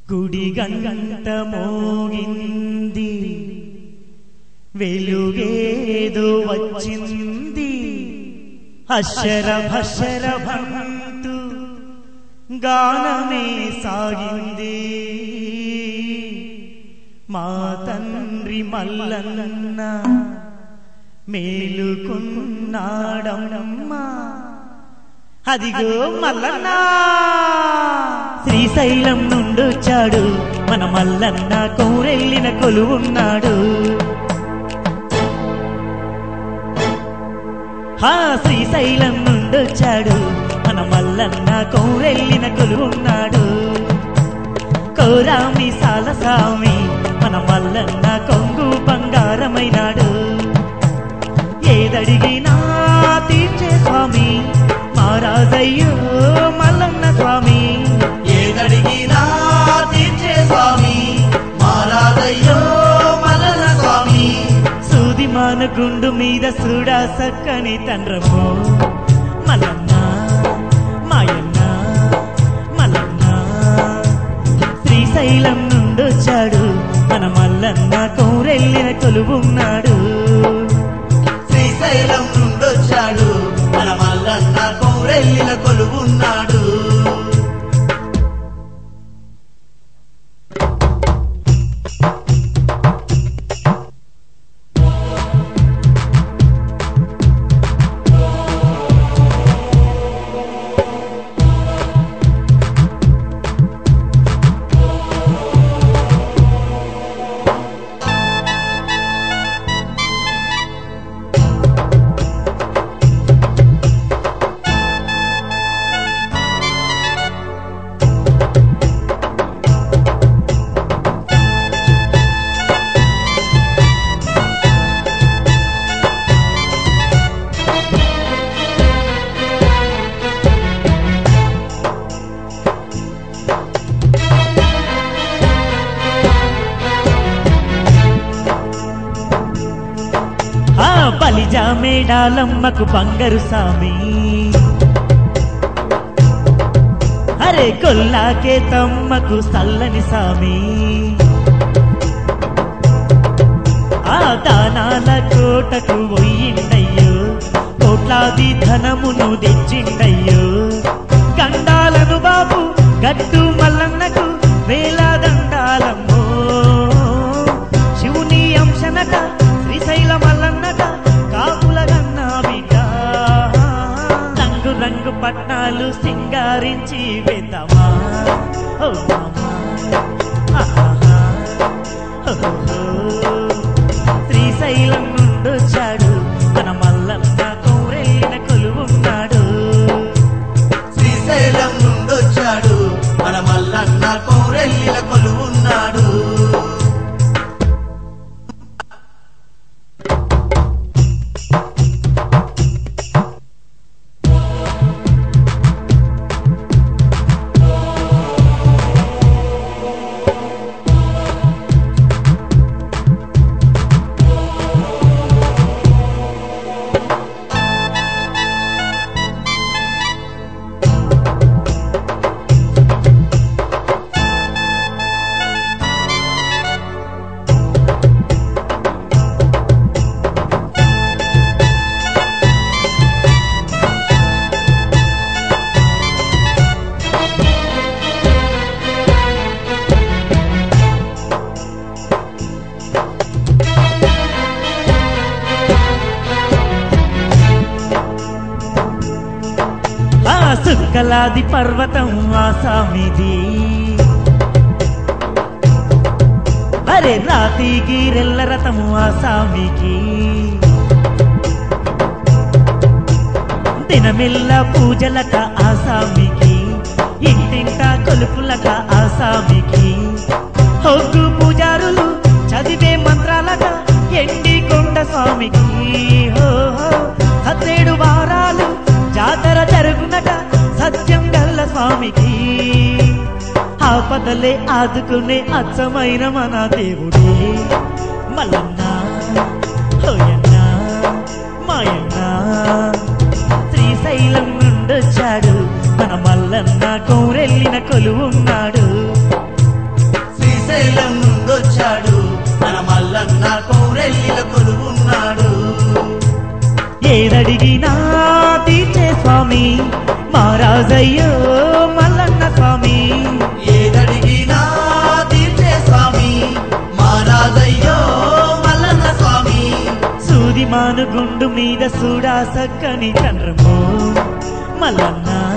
గుడి గంట మోగింది, వెలుగేదో వచ్చింది, అక్షర భక్షర భంటు గానమే సాగింది. మా తండ్రి మల్లన్న మేలుకున్నాడమ్మా, అదిగో మల్లన్న. శ్రీశైలం నుండొచ్చాడు మన మల్లన్న, కోరెల్లిన కొలువున్నాడు. శ్రీశైలం నుండొచ్చాడు మన మల్లన్న, కోరెల్లిన కొలువున్నాడు. కోరామి సాలసామి మన మల్లన్న, కొంగు బంగారమైనాడు. ఏదడిగినా తీర్చే స్వామి మహారాజయ్యో మల్లన్న స్వామి. ఏదడిగినా తీర్చే స్వామి మహారాజయ్యో మల్లన్న స్వామి. సూది మాన గుండు మీద సూడా సక్కని తండ్రమో మల్లన్న మాయన్న మల్లన్న. శ్రీశైలం నుండొచ్చాడు మన మల్లన్న, కోరెల్లిన కొలువున్నాడు. శ్రీశైలం నుండొచ్చాడు మన మల్లన్న, కోరెల్లిన కొలువున్నాడు. బలిజా మేడాలమ్మకు బంగారు సామి, అరే కొల్లాకే తమ్మకు సల్లని సామి. ఆ దానాల కోటకు పోయిండయ్యో, కోట్లాది ధనమును తెచ్చిండయ్యో. గండాలను బాబు గట్టు మల్లన్నకు వేలాదండాలమ్మో. శివుని అంశనట శ్రీశైల మల్లన్నట కాపుల గన్నా బిడ్డ. రంగు రంగు పట్నాలు సింగారించి వెదమా ఓ మామా. శ్రీశైలం నుండొచ్చాడు మన మల్లన్న, కోరెల్లిన కొలువున్నాడు. శ్రీశైలం నుండొచ్చాడు మన మల్లన్న, కోరెల్లిన కొలువున్నాడు. సుక్కలాది పర్వతం ఆసామిది, అరే రాతి గిరెల్ల రథము ఆసామికి. దినమిల్ల పూజలట ఆసామికి, ఇంటింట కొలుపులట ఆసామికి. హొగ్గు పూజారులు చదివే మంత్రాలట ఎండి కొండ స్వామికి. 17 వారాలు జాతర జరుగునట సత్యం గల్ల స్వామికి. ఆపదలే ఆదుకునే అచ్చమైన మన దేవుడే మల్లన్న హోయన్న మాయన్న. శ్రీశైలం నుండొచ్చాడు మన మల్లన్న, కోరెల్లిన కొలువున్నాడు. పౌరెల్లిల కొలువున్నాడు ఏదడిగినా తీర్చే స్వామి మా రాజయ్యో మల్లన్న స్వామి ఏదడిగినా తీర్చే స్వామి మా రాజయ్యో మల్లన్న స్వామి సూది మానుగుండు మీద చూడా సక్కని చంద్రమో మల్లన్న